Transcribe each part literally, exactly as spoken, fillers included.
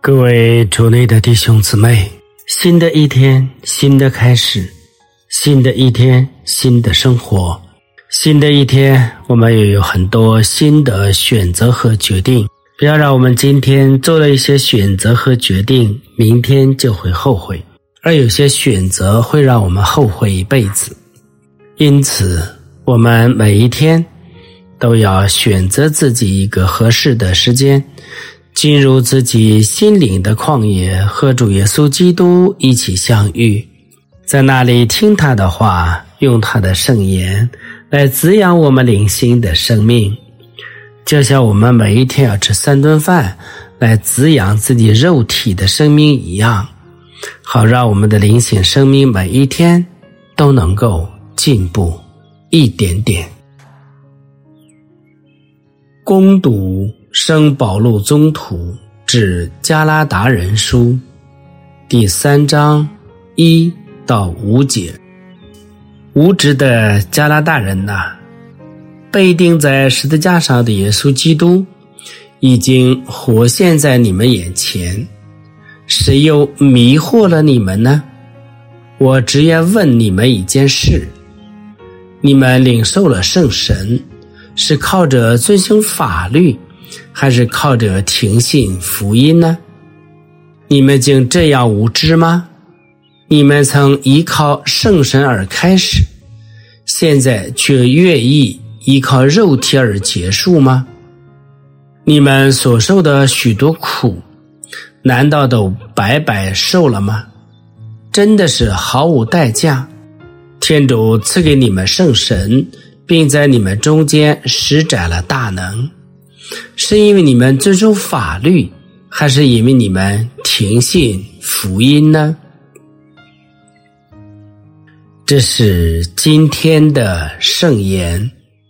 各位主内的弟兄姊妹，新的一天，新的开始，新的一天，新的生活，新的一天，我们也有很多新的选择和决定。不要让我们今天做了一些选择和决定，明天就会后悔，而有些选择会让我们后悔一辈子。因此，我们每一天都要选择自己一个合适的时间，进入自己心灵的旷野，和主耶稣基督一起相遇，在那里听他的话，用他的圣言来滋养我们灵性的生命，就像我们每一天要吃三顿饭来滋养自己肉体的生命一样，好让我们的灵性生命每一天都能够进步一点点。攻读圣保禄宗徒致加拉达人书第三章一到五节。无知的加拉达人哪，被钉在十字架上的耶稣基督已经活现在你们眼前，谁又迷惑了你们呢？我只要问你们一件事，你们领受了圣神，是靠着遵行法律，还是靠着听信福音呢？你们竟这样无知吗？你们曾依靠圣神而开始，现在却愿意依靠肉体而结束吗？你们所受的许多苦，难道都白白受了吗？真的是毫无代价。天主赐给你们圣神，并在你们中间施展了大能，是因为你们遵守法律，还是因为你们听信福音呢？这是今天的圣言。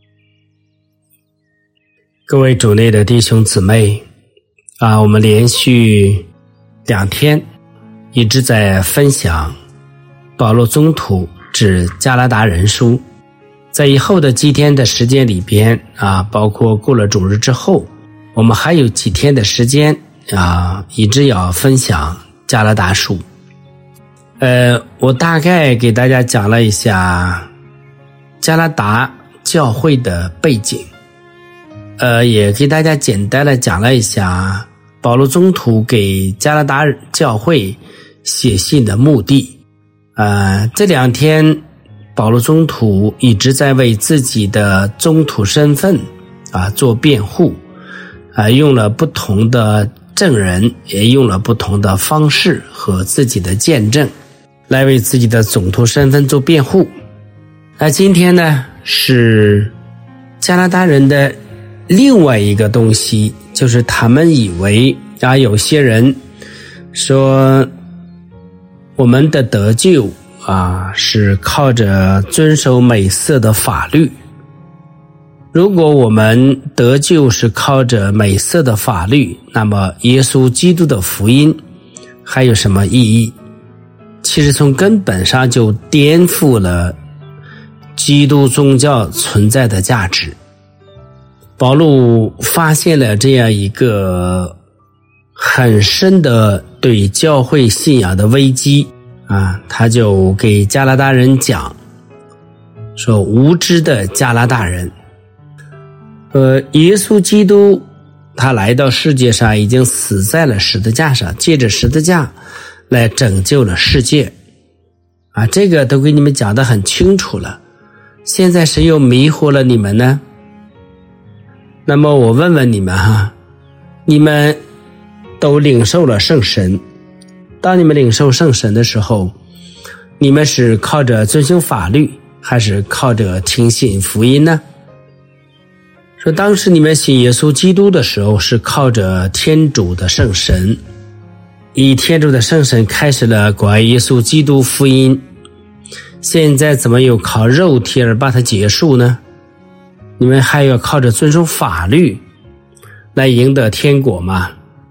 各位主内的弟兄姊妹啊，我们连续两天一直在分享保禄宗徒致加拉达人书，在以后的几天的时间里边啊，包括过了主日之后，我们还有几天的时间啊，一直要分享加拉达书。呃，我大概给大家讲了一下加拉达教会的背景，呃，也给大家简单的讲了一下保禄宗徒给加拉达教会写信的目的。呃，这两天保禄宗徒一直在为自己的宗徒身份啊做辩护，啊，用了不同的证人，也用了不同的方式和自己的见证来为自己的宗徒身份做辩护。那今天呢，是加拿大人的另外一个东西，就是他们以为啊，有些人说我们的得救啊是靠着遵守美色的法律。如果我们得救是靠着美色的法律，那么耶稣基督的福音还有什么意义？其实从根本上就颠覆了基督宗教存在的价值。保禄发现了这样一个很深的对教会信仰的危机啊，他就给加拉达人讲说，无知的加拉达人，呃，耶稣基督他来到世界上已经死在了十字架上，借着十字架来拯救了世界啊，这个都给你们讲得很清楚了。现在谁又迷惑了你们呢？那么我问问你们哈，你们都领受了圣神，当你们领受圣神的时候，你们是靠着遵行法律，还是靠着听信福音呢？说当时你们信耶稣基督的时候，是靠着天主的圣神，以天主的圣神开始了关于耶稣基督福音，现在怎么又靠肉体而把它结束呢？你们还要靠着遵守法律来赢得天国吗？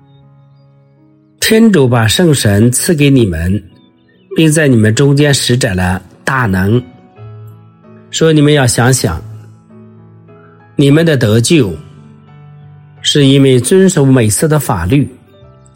天主把圣神赐给你们，并在你们中间施展了大能，说你们要想想，你们的得救是因为遵守美色的法律，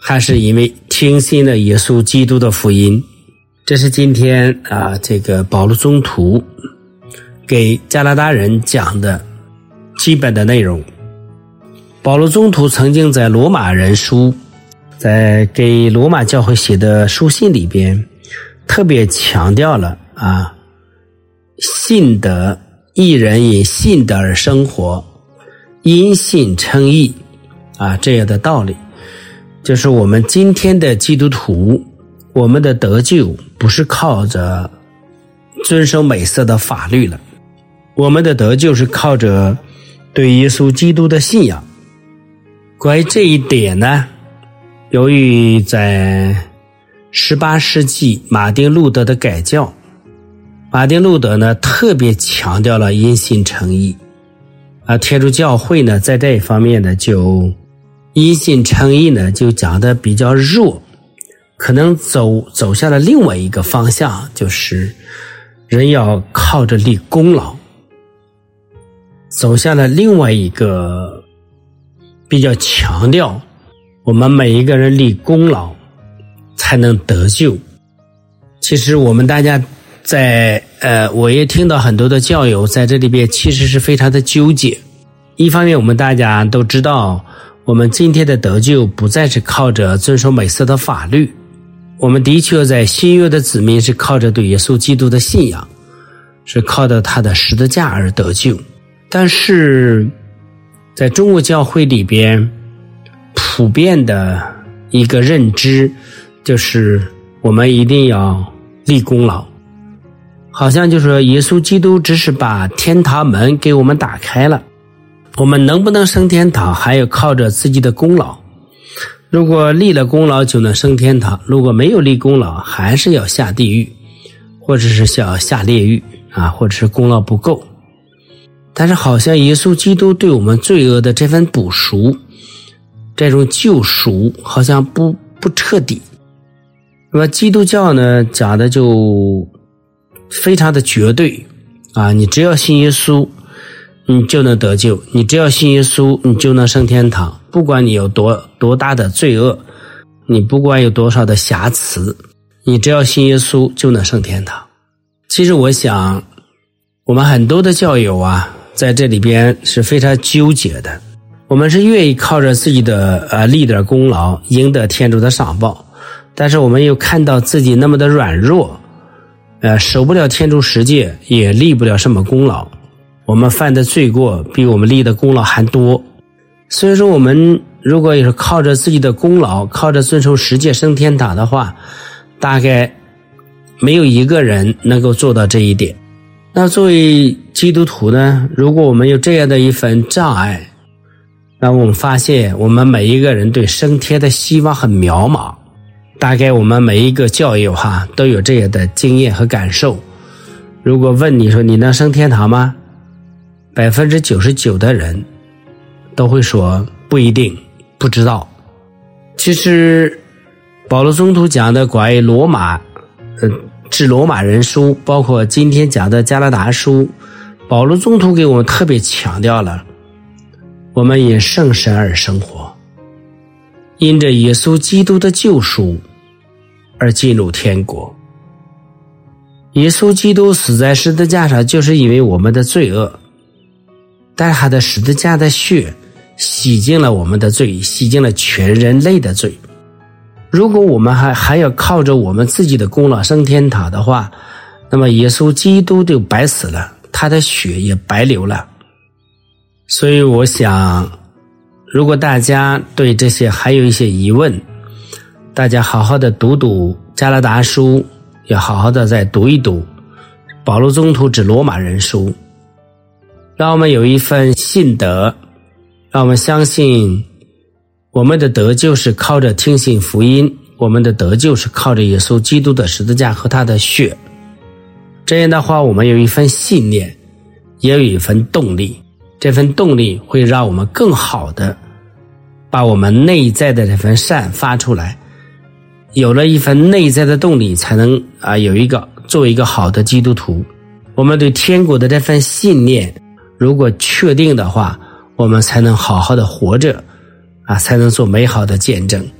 还是因为听信了耶稣基督的福音。这是今天啊，这个保罗宗徒给加拿大人讲的基本的内容。保罗宗徒曾经在罗马人书，在给罗马教会写的书信里边，特别强调了啊，信德，一人因信德而生活，因信称义啊，这样的道理。就是我们今天的基督徒，我们的得救不是靠着遵守美色的法律了，我们的得救是靠着对耶稣基督的信仰。关于这一点呢，由于在十八世纪马丁路德的改教，马丁路德呢特别强调了因信称义，而天主教会呢在这一方面呢就因信称义呢就讲得比较弱，可能走走向了另外一个方向，就是人要靠着立功劳，走向了另外一个比较强调我们每一个人立功劳才能得救。其实我们大家在呃，我也听到很多的教友在这里边其实是非常的纠结。一方面我们大家都知道，我们今天的得救不再是靠着遵守美色的法律，我们的确在新约的子民是靠着对耶稣基督的信仰，是靠着他的十字架而得救。但是在中国教会里边普遍的一个认知就是我们一定要立功劳，好像就是说耶稣基督只是把天堂门给我们打开了，我们能不能升天堂还要靠着自己的功劳，如果立了功劳就能升天堂，如果没有立功劳还是要下地狱，或者是要下炼狱啊，或者是功劳不够。但是好像耶稣基督对我们罪恶的这份补赎，这种救赎好像不不彻底。那么基督教呢讲的就非常的绝对啊，你只要信耶稣你就能得救，你只要信耶稣你就能升天堂，不管你有多多大的罪恶，你不管有多少的瑕疵，你只要信耶稣就能升天堂。其实我想我们很多的教友啊在这里边是非常纠结的，我们是愿意靠着自己的呃立点功劳赢得天主的赏报，但是我们又看到自己那么的软弱，呃守不了天主十诫，也立不了什么功劳，我们犯的罪过比我们立的功劳还多。所以说我们如果也是靠着自己的功劳，靠着遵守十诫升天堂的话，大概没有一个人能够做到这一点。那作为基督徒呢，如果我们有这样的一份障碍，那我们发现我们每一个人对升天的希望很渺茫。大概我们每一个教友哈都有这样的经验和感受。如果问你说你能升天堂吗？百分之九十九的人都会说不一定，不知道。其实保罗宗徒讲的关于罗马呃致罗马人书，包括今天讲的加拉达书，保罗宗徒给我们特别强调了我们因圣神而生活，因着耶稣基督的救赎而进入天国。耶稣基督死在十字架上就是因为我们的罪恶，但他的十字架的血洗净了我们的罪，洗净了全人类的罪。如果我们还还要靠着我们自己的功劳升天堂的话，那么耶稣基督就白死了，他的血也白流了。所以我想如果大家对这些还有一些疑问，大家好好的读读加拉达书，要好好的再读一读保罗宗徒致罗马人书，让我们有一份信德，让我们相信我们的得救是靠着听信福音，我们的得救是靠着耶稣基督的十字架和他的血。这样的话我们有一份信念，也有一份动力，这份动力会让我们更好的把我们内在的这份善发出来，有了一份内在的动力，才能啊有一个作为一个好的基督徒。我们对天国的这份信念如果确定的话，我们才能好好的活着啊，才能做美好的见证。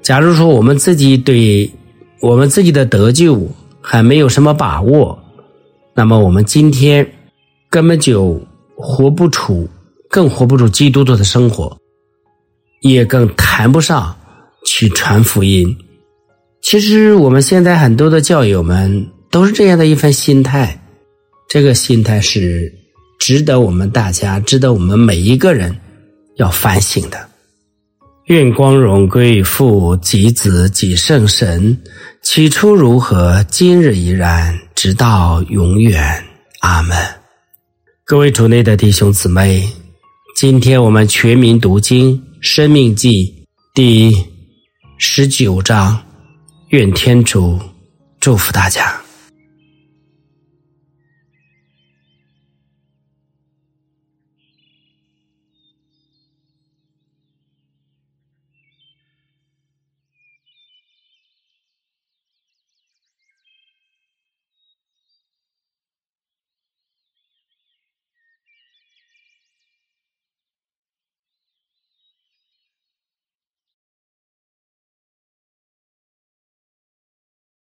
假如说我们自己对我们自己的得救还没有什么把握，那么我们今天根本就活不出，更活不出基督徒的生活，也更谈不上去传福音。其实我们现在很多的教友们都是这样的一份心态，这个心态是值得我们大家，值得我们每一个人要反省的。愿光荣归于父及子及圣神，起初如何，今日依然，直到永远。阿们。各位主内的弟兄姊妹，今天我们全民读经《申命记》第十九章，愿天主祝福大家。